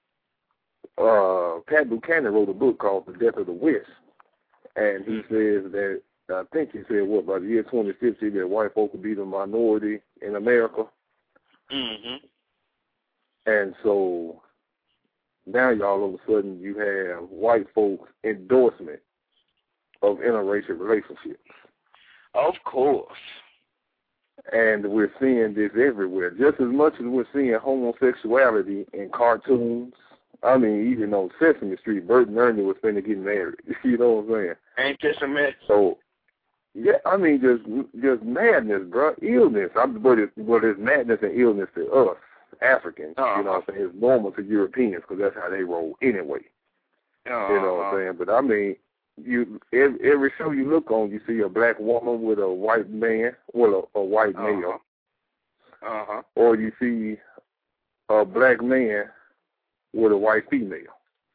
Pat Buchanan wrote a book called The Death of the West, and he says that, I think he said, by the year 2050, that white folk will be the minority in America. Mm-hmm. And so now, y'all, all of a sudden, you have white folks' endorsement of interracial relationships. Of course. And we're seeing this everywhere. Just as much as we're seeing homosexuality in cartoons. I mean, even on Sesame Street, Bert and Ernie was finna get married. You know what I'm saying? Ain't this a mess? So, yeah, I mean, just madness, bro. Illness. But it's madness and illness to us Africans. You know what I'm saying? It's normal to Europeans because that's how they roll anyway. You know what I'm saying? But I mean, every show you look on, you see a black woman with a white man, well, a white male. Or you see a black man with a white female.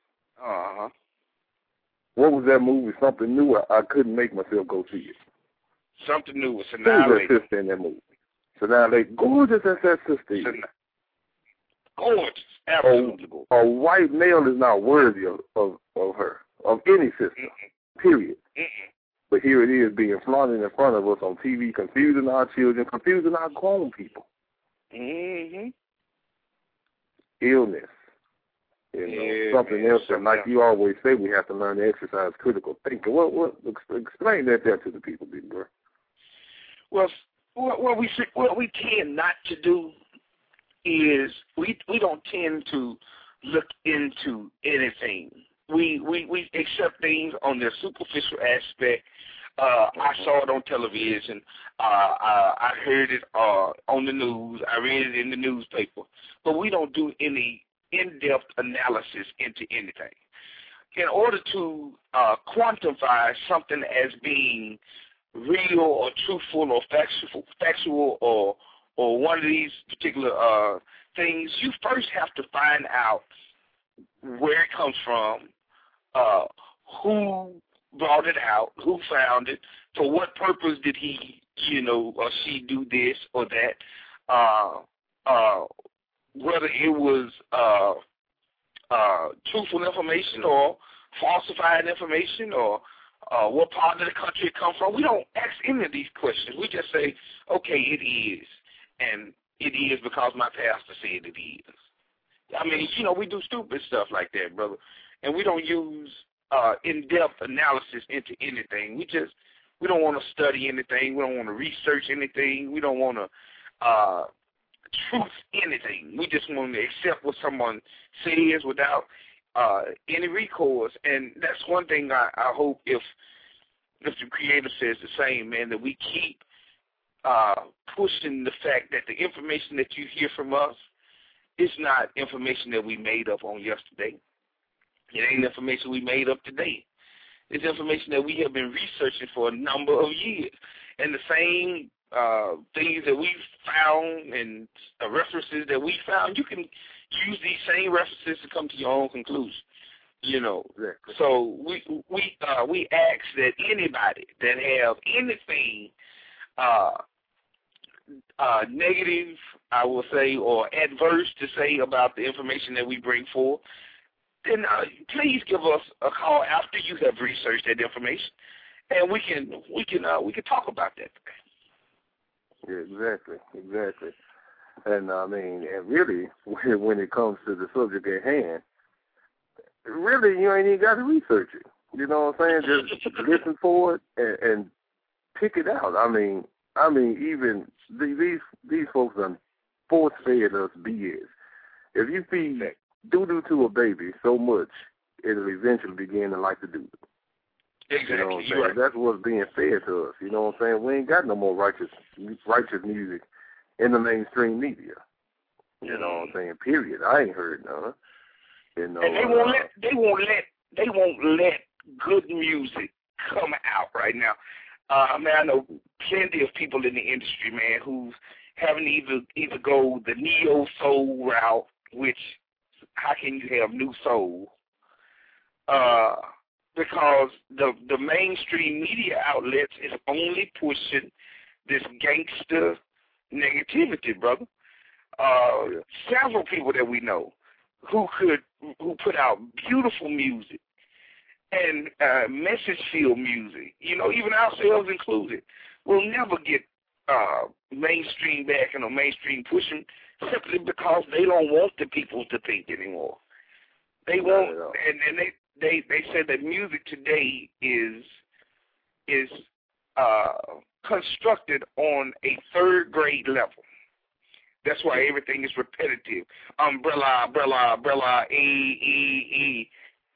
What was that movie? Something New? I couldn't make myself go see it. Something New was Sanaa Lathan. Who's that sister in that movie? Sanaa Lathan. Gorgeous as that sister. Gorgeous. Absolutely gorgeous. A white male is not worthy of her, of any sister, period. But here it is being flaunted in front of us on TV, confusing our children, confusing our grown people. Illness. You know, something else, and like you always say, we have to learn to exercise critical thinking. Explain that to the people, big bro. Well, what we tend not to do is we don't tend to look into anything. We accept things on their superficial aspect. I saw it on television. I heard it on the news. I read it in the newspaper. But we don't do any in-depth analysis into anything. In order to quantify something as being real or truthful or factual or one of these particular things, you first have to find out where it comes from, who brought it out, who found it, for what purpose did he, or she do this or that, whether it was truthful information or falsified information or what part of the country it comes from. We don't ask any of these questions. We just say, okay, it is, and it is because my pastor said it is. I mean, we do stupid stuff like that, brother, and we don't use in-depth analysis into anything. We don't want to study anything. We don't want to research anything. We don't want to truth anything. We just want to accept what someone says without any recourse. And that's one thing I hope if the Creator says the same, man, that we keep pushing the fact that the information that you hear from us is not information that we made up on yesterday. It ain't information we made up today. It's information that we have been researching for a number of years. And the same things that we found and references that we found, you can use these same references to come to your own conclusion. Exactly. So we ask that anybody that have anything negative, I will say, or adverse to say about the information that we bring forth, then please give us a call after you have researched that information, and we can talk about that. Yeah, exactly. And I mean, and really, when it comes to the subject at hand, really you ain't even got to research it. You know what I'm saying? Just listen for it and pick it out. I mean, even these folks done force-fed us BS. If you feed doo-doo to a baby so much, it'll eventually begin to like to do it. Exactly. You know what I'm saying? Right. That's what's being fed to us. You know what I'm saying? We ain't got no more righteous music in the mainstream media. You know what I'm saying? Period. I ain't heard none. And they won't let good music come out right now. I know plenty of people in the industry, man, who haven't either go the neo soul route, which how can you have new soul? Because the mainstream media outlets is only pushing this gangster negativity, brother. Several people that we know who put out beautiful music and message-filled music, even ourselves included, will never get mainstream backing or mainstream pushing simply because they don't want the people to think anymore. They won't, and they said that music today is constructed on a third-grade level. That's why everything is repetitive. Umbrella, E.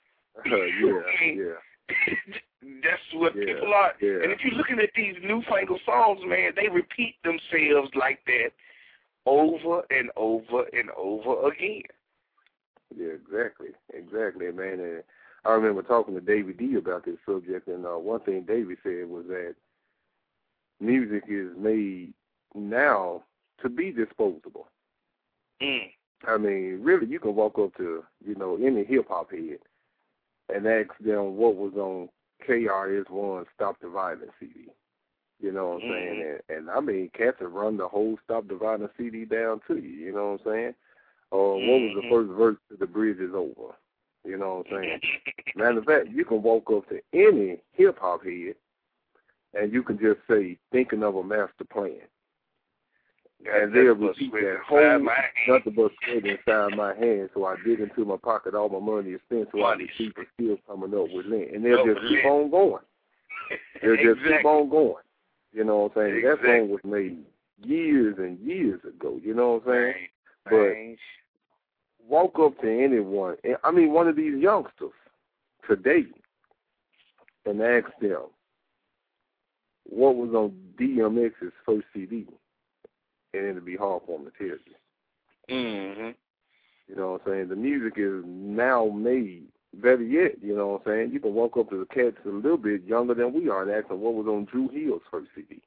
Yeah. That's what people are. Yeah. And if you're looking at these newfangled songs, man, they repeat themselves like that over and over and over again. Yeah, exactly, man. And I remember talking to Davey D about this subject, and one thing Davey said was that music is made now to be disposable. I mean, really, you can walk up to, any hip-hop head and ask them what was on KRS-One's Stop the Violence CD. You know what I'm saying? And I mean, cats have run the whole Stop the Violence CD down to you. You know what I'm saying? Or what was the first verse to The Bridge Is Over? You know what I'm saying? Matter of fact, you can walk up to any hip-hop head and you can just say, thinking of a master plan. And they'll repeat that whole nothing but sweat inside my hand, so I dig into my pocket, all my money is spent, so I can keep it still coming up with lint. And they'll just keep on going. They'll just keep on going. You know what I'm saying? That song was made years and years ago, you know what I'm saying? But walk up to anyone, I mean one of these youngsters today, and ask them, what was on DMX's first CD, and it'd be hard for him to tell you. Mm-hmm. You know what I'm saying? The music is now made. Better yet, you know what I'm saying? You can walk up to the cats a little bit younger than we are and ask them what was on Drew Hill's first CD.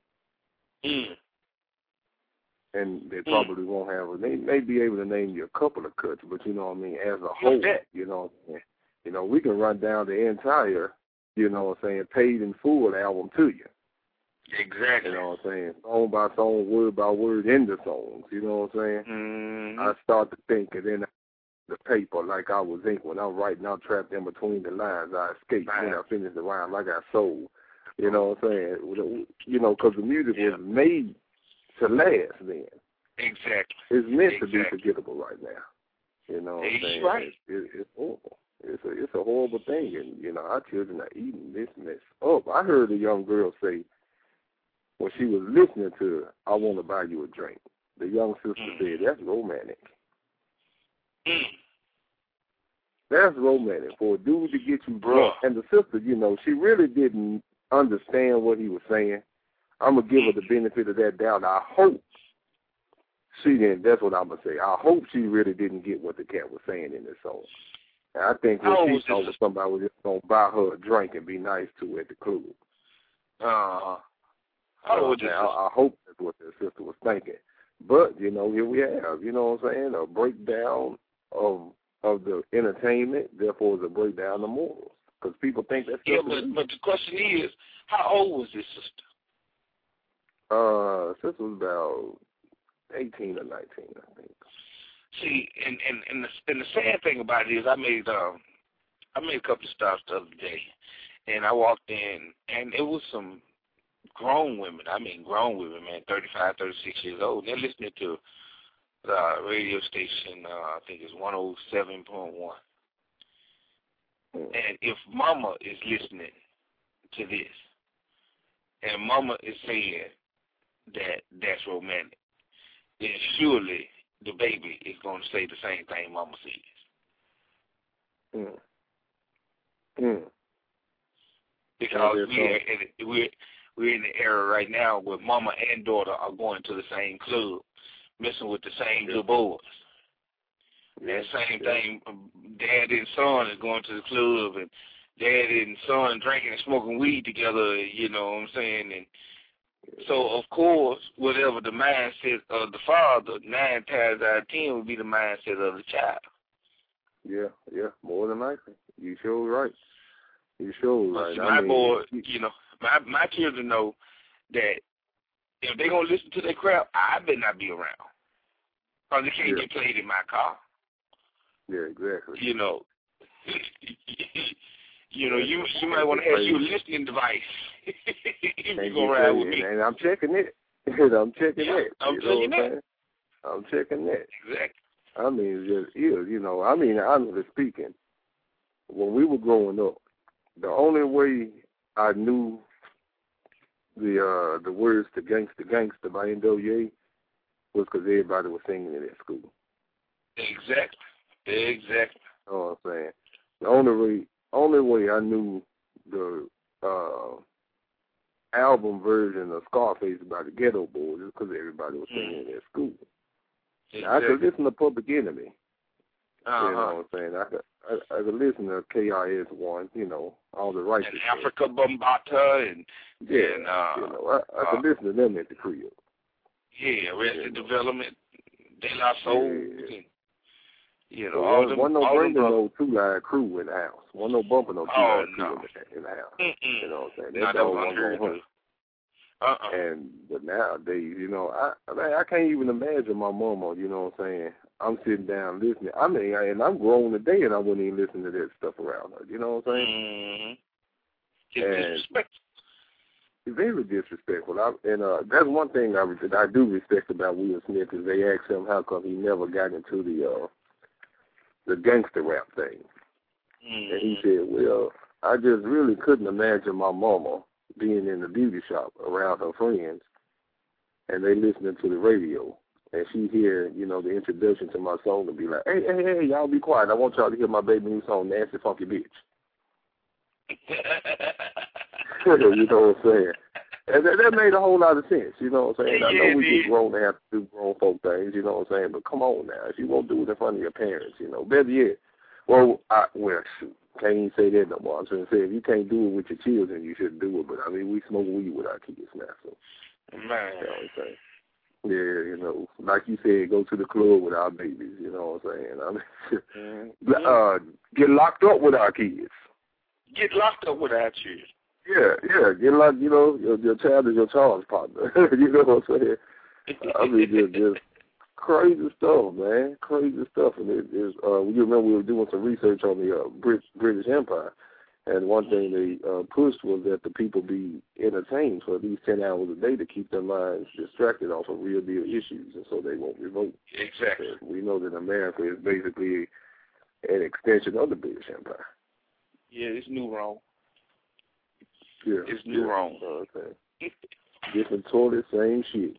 And they probably won't have. They may be able to name you a couple of cuts, but you know what I mean. As a whole, you know what I'm saying? You know, we can run down the entire, you know what I'm saying, paid in full album to you. Exactly. You know what I'm saying? Song by song, word by word in the songs. You know what I'm saying? Mm-hmm. I start to think, and then the paper like I was ink. When I'm writing, I'm trapped in between the lines. I escape. When I finish the rhyme, I got soul. You know what I'm saying? You know, because the music was made to last then. Exactly. It's meant to be forgettable right now. You know what I'm saying? Right. It's horrible. It's a horrible thing, and you know our children are eating this mess up. I heard a young girl say when she was listening to "I Want to Buy You a Drink," the young sister said, "That's romantic." That's romantic for a dude to get you drunk. And the sister, you know, she really didn't understand what he was saying. I'm going to give her the benefit of that doubt. I hope she didn't. That's what I'm going to say. I hope she really didn't get what the cat was saying in this song. And I think what she thought was somebody was just going to buy her a drink and be nice to her at the club. I hope that's what the sister was thinking. But, you know, here we have, you know what I'm saying, a breakdown of the entertainment, therefore it's a breakdown of morals. Because people think that's but the question is, how old was this sister? Sister was about 18 or 19, I think. See, and the sad thing about it is I made a couple of stops the other day, and I walked in, and it was some grown women, man, 35, 36 years old. They're listening to the radio station, I think it's 107.1. And if Mama is listening to this, and Mama is saying that that's romantic, then surely the baby is going to say the same thing Mama says. Because we're in the era right now where Mama and daughter are going to the same club, messing with the same little boys. That same thing, dad and son is going to the club, and dad and son drinking and smoking weed together, you know what I'm saying? And so, of course, whatever the mindset of the father, 9 times out of 10 would be the mindset of the child. Yeah, more than likely. You sure right. Right. My boy, you know, my children know that if they're going to listen to their crap, I better not be around. Because it can't get played in my car. Yeah, exactly. You know, you might want to have your listening device if you go around with me. And I'm checking it. I'm checking that. Exactly. I mean, it's just ill, you know. I mean, honestly speaking, when we were growing up, the only way I knew the words to Gangsta Gangsta by NWA was because everybody was singing it at school. Exactly. You know what I'm saying? The only way I knew the album version of Scarface by the Ghetto Boys is because everybody was singing it at school. Exactly. I could listen to Public Enemy. You know what I'm saying? I could listen to KRS-One, you know, all the righteous and Africa Bambaataa and you know, I could listen to them at the crib. Yeah, Arrested Development, De La Soul, and, you know, wasn't no bringing no 2-line crew in the house. Wasn't no bumping no 2-line crew in the house. You know what I'm saying? That dog wasn't going home. But nowadays, you know, I can't even imagine my mama, you know what I'm saying? I'm sitting down listening. I mean, and I'm grown today, and I wouldn't even listen to that stuff around her. You know what I'm saying? Disrespectful. Very disrespectful. That's one thing I do respect about Will Smith is they asked him how come he never got into the gangster rap thing. And he said, well, I just really couldn't imagine my mama being in the beauty shop around her friends, and they listening to the radio. And she hear, you know, the introduction to my song and be like, hey, y'all be quiet. I want y'all to hear my baby new song, Nasty Funky Bitch. You know what I'm saying? And that made a whole lot of sense, you know what I'm saying? I know we get grown and have to do grown folk things, you know what I'm saying? But come on now, if you won't do it in front of your parents, you know, better yet. Well, shoot, can't even say that no more. I'm trying to say, if you can't do it with your children, you shouldn't do it. But, I mean, we smoke weed with our kids now, so. Man. You know what I'm saying? Yeah, you know, like you said, go to the club with our babies, you know what I'm saying? I mean, get locked up with our kids. Get locked up with our children. Yeah, get locked, you know, your child is your charge partner. You know what I'm saying? I mean, just crazy stuff, man, crazy stuff. And you remember we were doing some research on the British Empire, and one thing they pushed was that the people be entertained for at least 10 hours a day to keep their minds distracted off of real deal issues, and so they won't revolt. Exactly. And we know that America is basically an extension of the British Empire. Yeah, it's new wrong. Yeah, it's new wrong. Okay. Different toilet, same shit.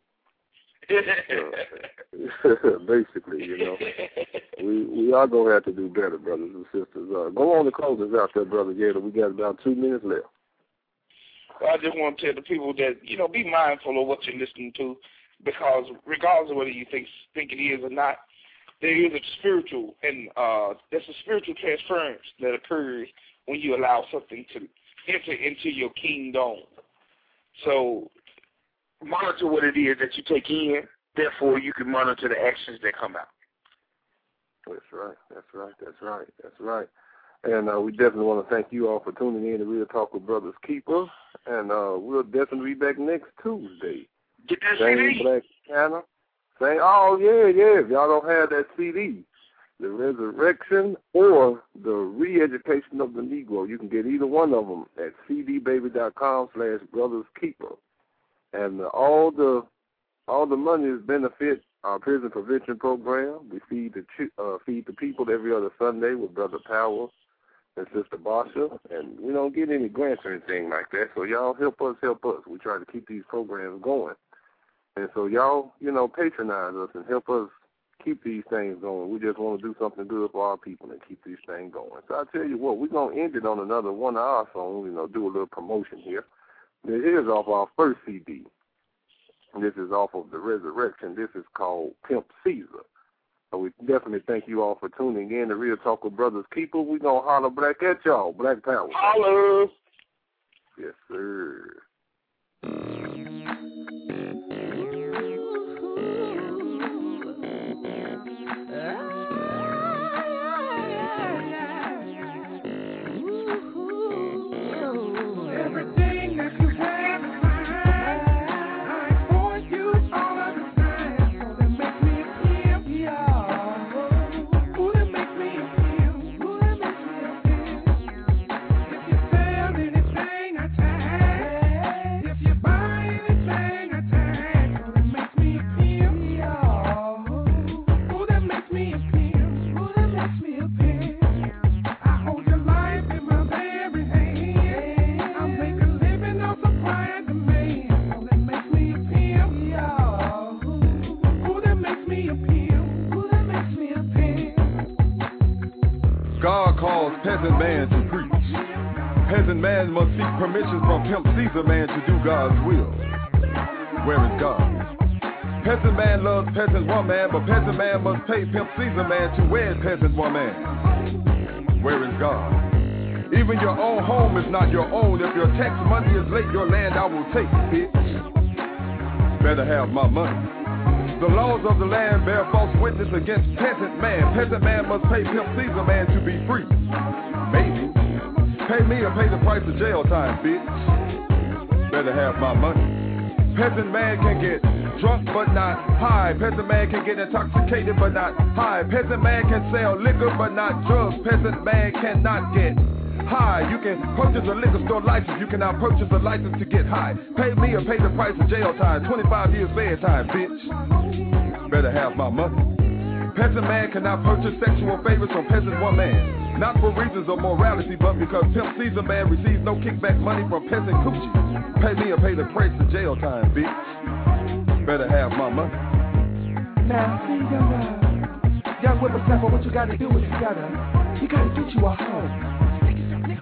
Basically, you know, we are gonna have to do better, brothers and sisters. Go on and close us out there, Brother Gator. We got about 2 minutes left. Well, I just want to tell the people that, you know, be mindful of what you're listening to, because regardless of whether you think it is or not, there is a spiritual and there's a spiritual transference that occurs when you allow something to enter into your kingdom. So monitor what it is that you take in, therefore you can monitor the actions that come out. That's right. And we definitely want to thank you all for tuning in to Real Talk with Brothers Keeper. And we'll definitely be back next Tuesday. Get that Same CD. Black channel. Oh, yeah. If y'all don't have that CD, The Resurrection or The Re-Education of the Negro, you can get either one of them at cdbaby.com/brotherskeeper. And all the money benefit our prison prevention program. We feed the people every other Sunday with Brother Powell and Sister Basha, and we don't get any grants or anything like that. So y'all help us. We try to keep these programs going, and so y'all, you know, patronize us and help us keep these things going. We just want to do something good for our people and keep these things going. So I tell you what, we're gonna end it on another one of our songs. You know, do a little promotion here. This is off our first CD. This is off of The Resurrection. This is called Pimp Caesar. So we definitely thank you all for tuning in to Real Talk with Brothers Keeper. We're going to holler back at y'all. Black Power. Holler. Yes, sir. God calls peasant man to preach. Peasant man must seek permission from Pimp Caesar man to do God's will. Where is God? Peasant man loves peasant woman, but peasant man must pay Pimp Caesar man to wed peasant woman. Where is God? Even your own home is not your own. If your tax money is late, your land I will take, bitch. Better have my money. The laws of the land bear false witness against peasant man. Peasant man must pay Pimp Caesar man to be free. Maybe. Pay me or pay the price of jail time, bitch. Better have my money. Peasant man can get drunk but not high. Peasant man can get intoxicated but not high. Peasant man can sell liquor but not drugs. Peasant man cannot get high. You can purchase a liquor store license. You cannot purchase a license to get high. Pay me or pay the price of jail time. 25 years bed time, bitch. Better have my money. Peasant man cannot purchase sexual favors from peasant woman. Not for reasons of morality, but because Pimp Caesar man receives no kickback money from peasant coochie. Pay me or pay the price of jail time, bitch. Better have my money. Now, see, young whippersnapper, what you gotta do is you gotta get you a hoe.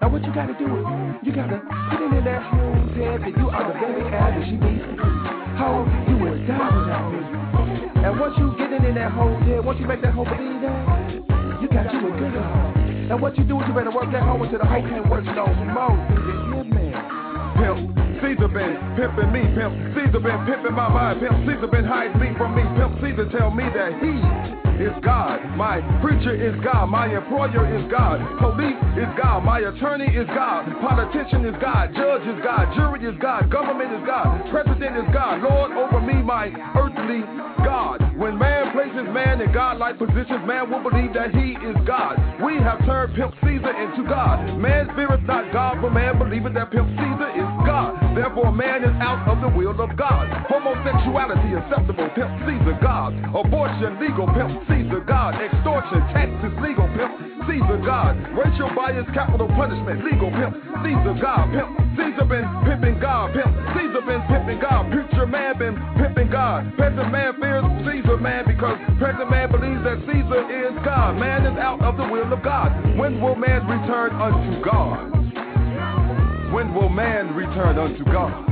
Now what you gotta do is, you gotta put it in that home's head that you are the very air that she needs to breathe. How you will die without me. And once you get it in that home's head, once you make that home believe that, you got you a good home. And what you do is you better work that home until the whole can't work no more. You hear me? Pimp Caesar been pimping me, Pimp Caesar been pimping my mind, Pimp Caesar been hiding me from me, Pimp Caesar tell me that he is God, my preacher is God, my employer is God, police is God, my attorney is God, politician is God, judge is God, jury is God, government is God, president is God, Lord over me, my earthly God. When man places man in God-like positions, man will believe that he is God. We have turned Pimp Caesar into God. Man's spirit's not God, but man believing that Pimp Caesar is God. Therefore, man is out of the will of God. Homosexuality acceptable, Pimp Caesar, God. Abortion legal, Pimp Caesar, God. Extortion, taxes legal, Pimp Caesar, God. Racial bias, capital punishment, legal, Pimp Caesar, God. Pimp Caesar been pimping God. Pimp Caesar been pimping God. Future man been pimping God. Present man fears Caesar, man, because present man believes that Caesar is God. Man is out of the will of God. When will man return unto God? When will man return unto God?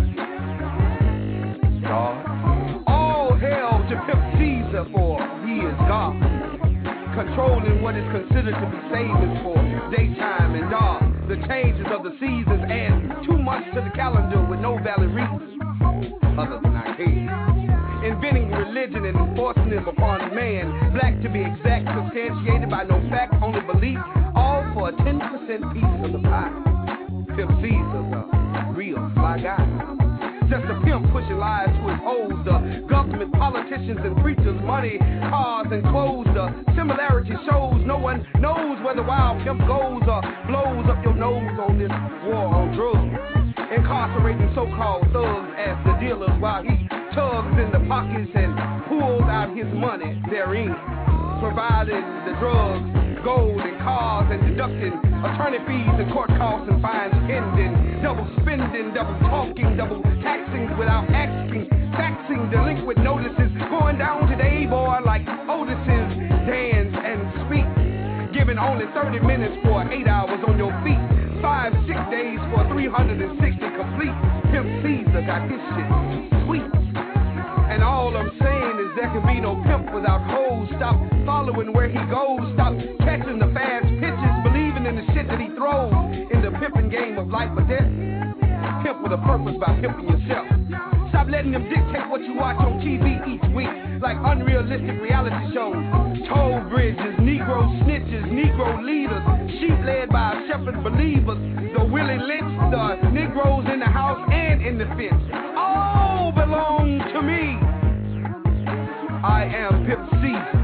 God. All hail to Pimp Caesar, for he is God. Controlling what is considered to be savings for daytime and dark. The changes of the seasons add too much to the calendar with no valid reason other than I care. Inventing religion and enforcing it upon man, black to be exact, substantiated by no fact, only belief, all for a 10% piece of the pie. Pimp Caesar's a real fly guy. Just a pimp pushing lies to his hoes. The government, politicians, and preachers, money, cars, and clothes. The similarity shows no one knows where the wild pimp goes or blows up your nose on this war on drugs. Incarcerating so-called thugs as the dealers while he tugs in the pockets and pulls out his money therein. Providing the drugs, gold, and cars, and deducting attorney fees and court costs and fines pending. Double spending, double talking, double taxing without asking. Faxing delinquent notices. Going down today, boy, like Otis's dance and speak. Giving only 30 minutes for 8 hours on your feet. 5-6 days for 360 complete. Pimp Caesar got his shit sweet. And all I'm saying is there can be no pimp without hoes. Stop following where he goes. Stop catching the fast pitches, believing in the shit that he throws. In the pimping game of life or death, pimp with a purpose by pimping yourself. Stop letting them dictate what you watch on TV each week, like unrealistic reality shows. Toll bridges, Negro snitches, Negro leaders, sheep led by shepherd believers, the Willie Lynch, the Negroes in the house and in the fence, all belong to me. I am Pimp Caesar.